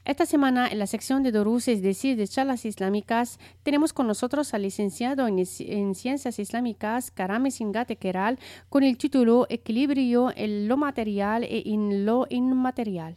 Esta semana, en la sección de Durus, es decir, de charlas islámicas, tenemos con nosotros al licenciado en Ciencias Islámicas, Karame Singate Keral, con el título Equilibrio en lo material e en lo inmaterial.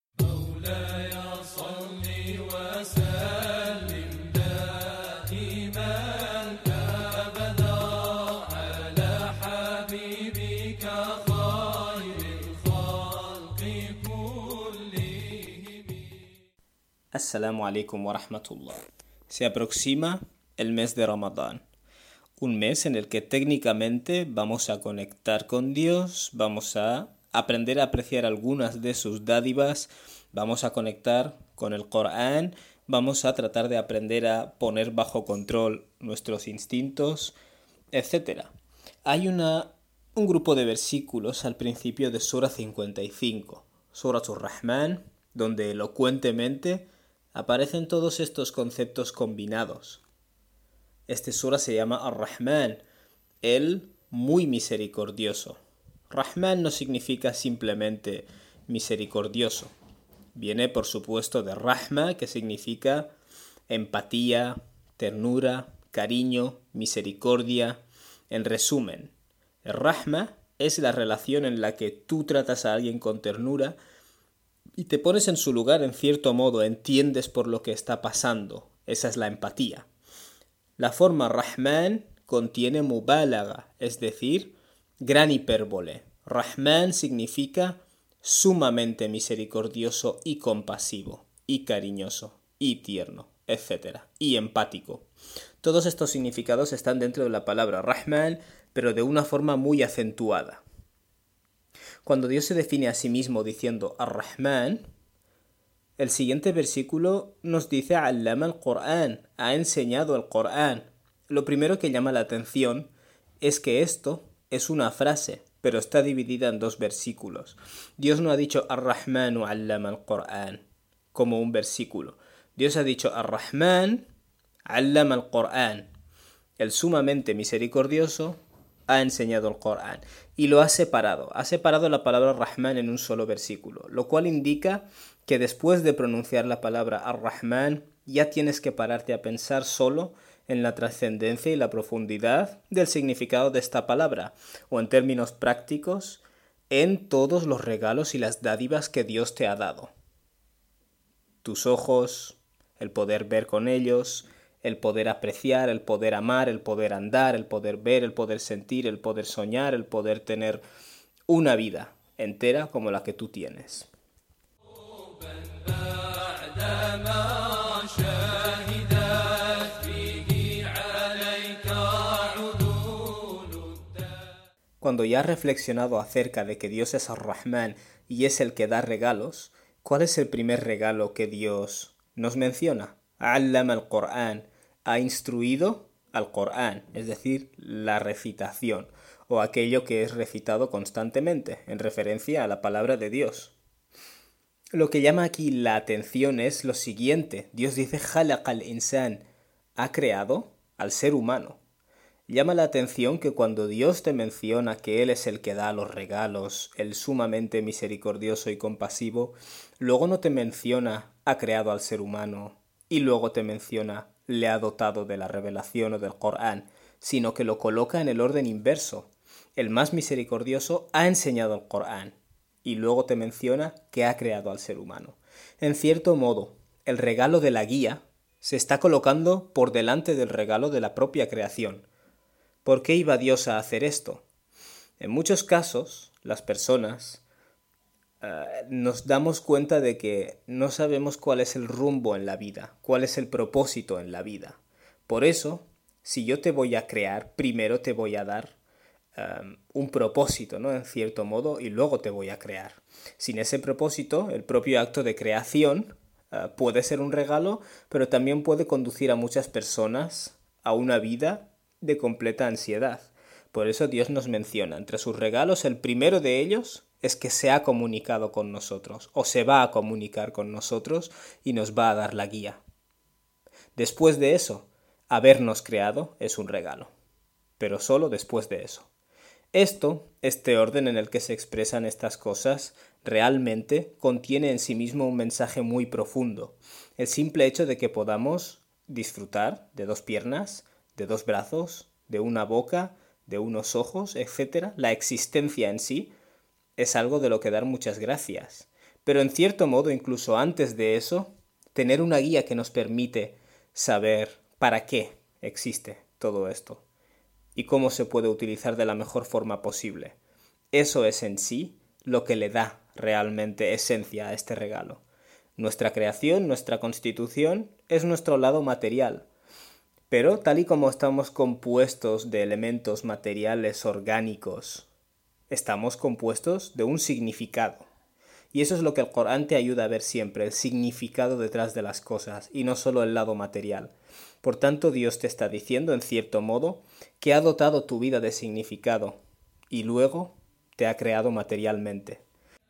Assalamu alaikum wa rahmatullah. Se aproxima el mes de Ramadán, un mes en el que técnicamente vamos a conectar con Dios, vamos a aprender a apreciar algunas de sus dádivas, vamos a conectar con el Corán, vamos a tratar de aprender a poner bajo control nuestros instintos, etc. Hay un grupo de versículos al principio de Sura 55, Suratul Rahman, donde elocuentemente aparecen todos estos conceptos combinados. Este sura se llama Ar-Rahman, el muy misericordioso. Rahman no significa simplemente misericordioso. Viene, por supuesto, de Rahma, que significa empatía, ternura, cariño, misericordia. En resumen, el Rahma es la relación en la que tú tratas a alguien con ternura y te pones en su lugar, en cierto modo, entiendes por lo que está pasando. Esa es la empatía. La forma Rahman contiene mubálaga, es decir, gran hipérbole. Rahman significa sumamente misericordioso y compasivo, y cariñoso, y tierno, etc. Y empático. Todos estos significados están dentro de la palabra Rahman, pero de una forma muy acentuada. Cuando Dios se define a sí mismo diciendo Ar-Rahman, el siguiente versículo nos dice Allama al-Qur'an, ha enseñado el Qur'an. Lo primero que llama la atención es que esto es una frase, pero está dividida en dos versículos. Dios no ha dicho Ar-Rahmanu allama al-Qur'an como un versículo. Dios ha dicho Ar-Rahman allama al-Qur'an. El sumamente misericordioso ha enseñado el Corán y lo ha separado la palabra Rahman en un solo versículo, lo cual indica que después de pronunciar la palabra Ar-Rahman ya tienes que pararte a pensar solo en la trascendencia y la profundidad del significado de esta palabra, o en términos prácticos, en todos los regalos y las dádivas que Dios te ha dado. Tus ojos, el poder ver con ellos, el poder apreciar, el poder amar, el poder andar, el poder ver, el poder sentir, el poder soñar, el poder tener una vida entera como la que tú tienes. Cuando ya has reflexionado acerca de que Dios es Ar-Rahman y es el que da regalos, ¿cuál es el primer regalo que Dios nos menciona? Allama al-Qur'an, ha instruido al Qur'an, es decir, la recitación, o aquello que es recitado constantemente, en referencia a la palabra de Dios. Lo que llama aquí la atención es lo siguiente. Dios dice, Khalaqa al-insan, ha creado al ser humano. Llama la atención que cuando Dios te menciona que Él es el que da los regalos, el sumamente misericordioso y compasivo, luego no te menciona ha creado al ser humano y luego te menciona le ha dotado de la revelación o del Corán, sino que lo coloca en el orden inverso. El más misericordioso ha enseñado el Corán y luego te menciona que ha creado al ser humano. En cierto modo, el regalo de la guía se está colocando por delante del regalo de la propia creación. ¿Por qué iba Dios a hacer esto? En muchos casos, las personas nos damos cuenta de que no sabemos cuál es el rumbo en la vida, cuál es el propósito en la vida. Por eso, si yo te voy a crear, primero te voy a dar un propósito, ¿no? En cierto modo, y luego te voy a crear. Sin ese propósito, el propio acto de creación puede ser un regalo, pero también puede conducir a muchas personas a una vida de completa ansiedad. Por eso Dios nos menciona, entre sus regalos, el primero de ellos es que se ha comunicado con nosotros, o se va a comunicar con nosotros y nos va a dar la guía. Después de eso, habernos creado es un regalo, pero solo después de eso. Este orden en el que se expresan estas cosas, realmente contiene en sí mismo un mensaje muy profundo. El simple hecho de que podamos disfrutar de 2 piernas, de 2 brazos, de una boca, de unos ojos, etc., la existencia en sí, es algo de lo que dar muchas gracias. Pero en cierto modo, incluso antes de eso, tener una guía que nos permite saber para qué existe todo esto y cómo se puede utilizar de la mejor forma posible. Eso es en sí lo que le da realmente esencia a este regalo. Nuestra creación, nuestra constitución, es nuestro lado material. Pero tal y como estamos compuestos de elementos materiales orgánicos, estamos compuestos de un significado. Y eso es lo que el Corán te ayuda a ver siempre, el significado detrás de las cosas, y no solo el lado material. Por tanto, Dios te está diciendo, en cierto modo, que ha dotado tu vida de significado, y luego te ha creado materialmente.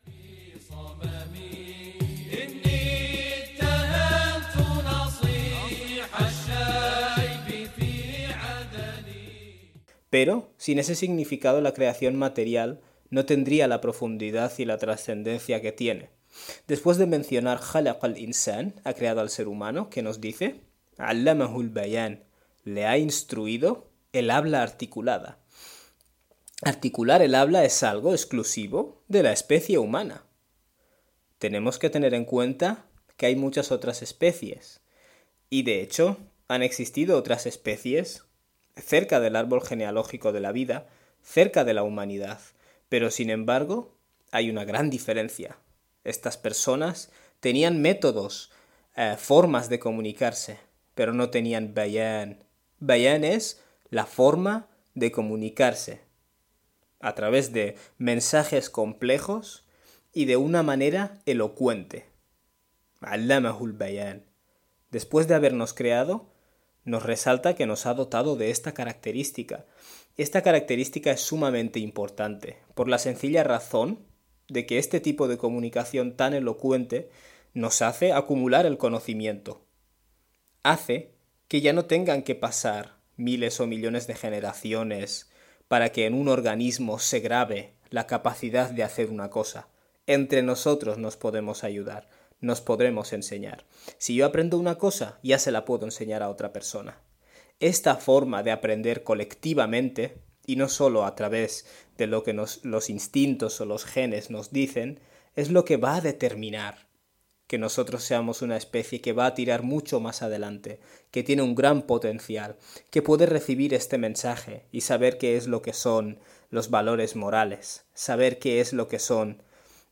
Pero, sin ese significado, la creación material no tendría la profundidad y la trascendencia que tiene. Después de mencionar خلق الإنسان, ha creado al ser humano, que nos dice, علمه البيان, le ha instruido el habla articulada. Articular el habla es algo exclusivo de la especie humana. Tenemos que tener en cuenta que hay muchas otras especies, y de hecho han existido otras especies cerca del árbol genealógico de la vida, cerca de la humanidad, pero sin embargo hay una gran diferencia. Estas personas tenían métodos, formas de comunicarse, pero no tenían bayan. Bayan es la forma de comunicarse a través de mensajes complejos y de una manera elocuente. Allamahul bayan. Después de habernos creado, nos resalta que nos ha dotado de esta característica. Esta característica es sumamente importante, por la sencilla razón de que este tipo de comunicación tan elocuente nos hace acumular el conocimiento. Hace que ya no tengan que pasar miles o millones de generaciones para que en un organismo se grabe la capacidad de hacer una cosa. Entre nosotros nos podemos ayudar, nos podremos enseñar. Si yo aprendo una cosa, ya se la puedo enseñar a otra persona. Esta forma de aprender colectivamente, y no solo a través de lo que los instintos o los genes nos dicen, es lo que va a determinar que nosotros seamos una especie que va a tirar mucho más adelante, que tiene un gran potencial, que puede recibir este mensaje y saber qué es lo que son los valores morales, saber qué es lo que son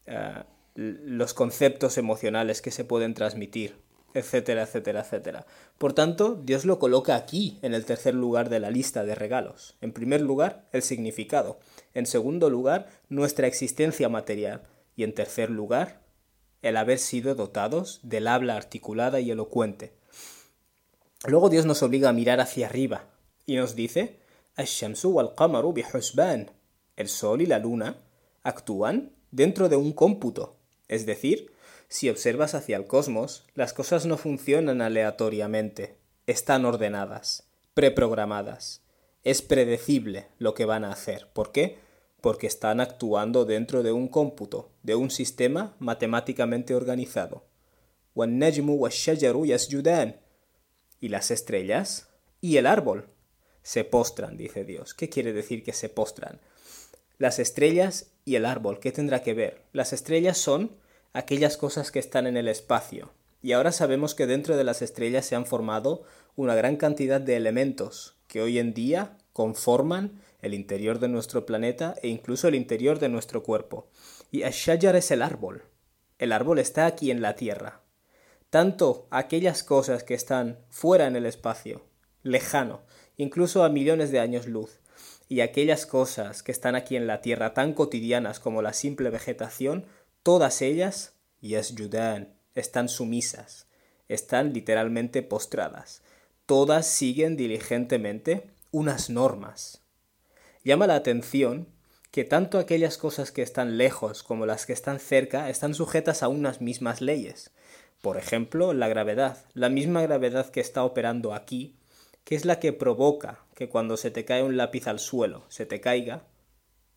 los conceptos emocionales que se pueden transmitir, etcétera, etcétera, etcétera. Por tanto, Dios lo coloca aquí, en el tercer lugar de la lista de regalos. En primer lugar, el significado. En segundo lugar, nuestra existencia material. Y en tercer lugar, el haber sido dotados del habla articulada y elocuente. Luego Dios nos obliga a mirar hacia arriba y nos dice: Ash-shamsu wal-qamaru bihusban. El sol y la luna actúan dentro de un cómputo. Es decir, si observas hacia el cosmos, las cosas no funcionan aleatoriamente, están ordenadas, preprogramadas. Es predecible lo que van a hacer. ¿Por qué? Porque están actuando dentro de un cómputo, de un sistema matemáticamente organizado. وَالنَّجْمُ وَالشَّجَرُ يَسْجُدَانِ. Y las estrellas y el árbol se postran, dice Dios. ¿Qué quiere decir que se postran? Las estrellas y el árbol, ¿qué tendrá que ver? Las estrellas son aquellas cosas que están en el espacio. Y ahora sabemos que dentro de las estrellas se han formado una gran cantidad de elementos que hoy en día conforman el interior de nuestro planeta e incluso el interior de nuestro cuerpo. Y Ash-Shajar es el árbol. El árbol está aquí en la Tierra. Tanto aquellas cosas que están fuera en el espacio, lejano, incluso a millones de años luz, y aquellas cosas que están aquí en la Tierra tan cotidianas como la simple vegetación, todas ellas, yasjudan, están sumisas, están literalmente postradas. Todas siguen diligentemente unas normas. Llama la atención que tanto aquellas cosas que están lejos como las que están cerca están sujetas a unas mismas leyes. Por ejemplo, la gravedad, la misma gravedad que está operando aquí, que es la que provoca que cuando se te cae un lápiz al suelo se te caiga,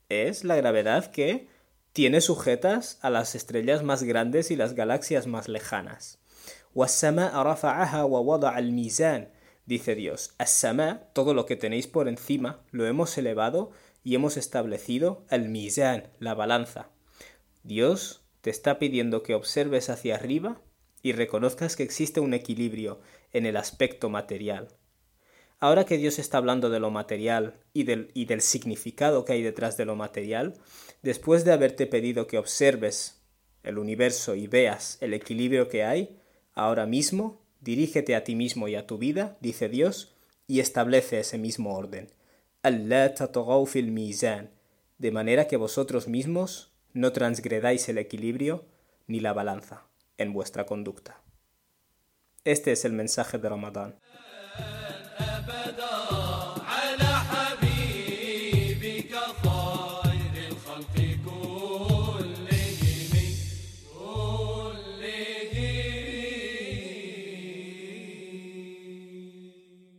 es la gravedad que tiene sujetas a las estrellas más grandes y las galaxias más lejanas. وَالسَّمَاءَ رَفَعَهَا وَوَضَعَ الْمِيزَانَ. Dice Dios, as-sama, todo lo que tenéis por encima, lo hemos elevado y hemos establecido el mizan, la balanza. Dios te está pidiendo que observes hacia arriba y reconozcas que existe un equilibrio en el aspecto material. Ahora que Dios está hablando de lo material y del significado que hay detrás de lo material, después de haberte pedido que observes el universo y veas el equilibrio que hay, ahora mismo dirígete a ti mismo y a tu vida, dice Dios, y establece ese mismo orden. أَلَّا تَطْغَوْا فِي الْمِيزَانِ. De manera que vosotros mismos no transgredáis el equilibrio ni la balanza en vuestra conducta. Este es el mensaje de Ramadán.